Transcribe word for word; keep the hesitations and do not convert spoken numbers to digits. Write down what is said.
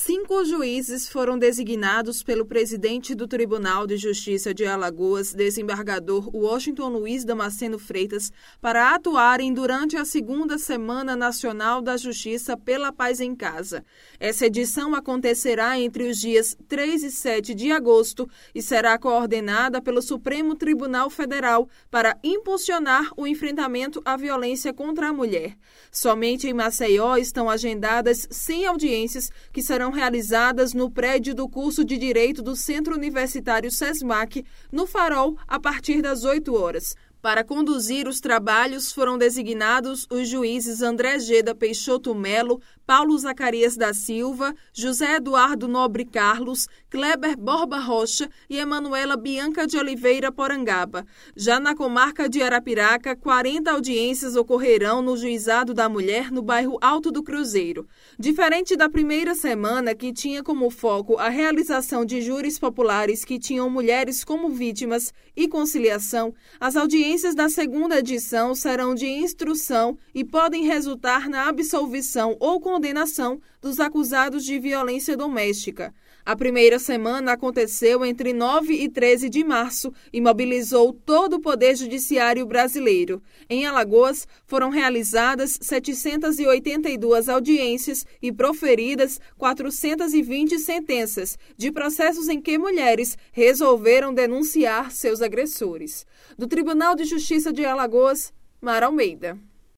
Cinco juízes foram designados pelo presidente do Tribunal de Justiça de Alagoas, desembargador Washington Luiz Damasceno Freitas, para atuarem durante a segunda Semana Nacional da Justiça pela Paz em Casa. Essa edição acontecerá entre os dias três e sete de agosto e será coordenada pelo Supremo Tribunal Federal para impulsionar o enfrentamento à violência contra a mulher. Somente em Maceió estão agendadas cem audiências que serão serão realizadas no prédio do curso de Direito do Centro Universitário SESMAC, no Farol, a partir das oito horas. Para conduzir os trabalhos foram designados os juízes André Geda Peixoto Melo, Paulo Zacarias da Silva, José Eduardo Nobre Carlos, Kleber Borba Rocha e Emanuela Bianca de Oliveira Porangaba. Já na comarca de Arapiraca, quarenta audiências ocorrerão no Juizado da Mulher, no bairro Alto do Cruzeiro. Diferente da primeira semana, que tinha como foco a realização de júris populares que tinham mulheres como vítimas e conciliação, as audiências da segunda edição serão de instrução e podem resultar na absolvição ou condenação dos acusados de violência doméstica. A primeira semana aconteceu entre nove e treze de março e mobilizou todo o Poder Judiciário brasileiro. Em Alagoas, foram realizadas setecentas e oitenta e duas audiências e proferidas quatrocentas e vinte sentenças de processos em que mulheres resolveram denunciar seus agressores. Do Tribunal de Justiça de Alagoas, Mara Almeida.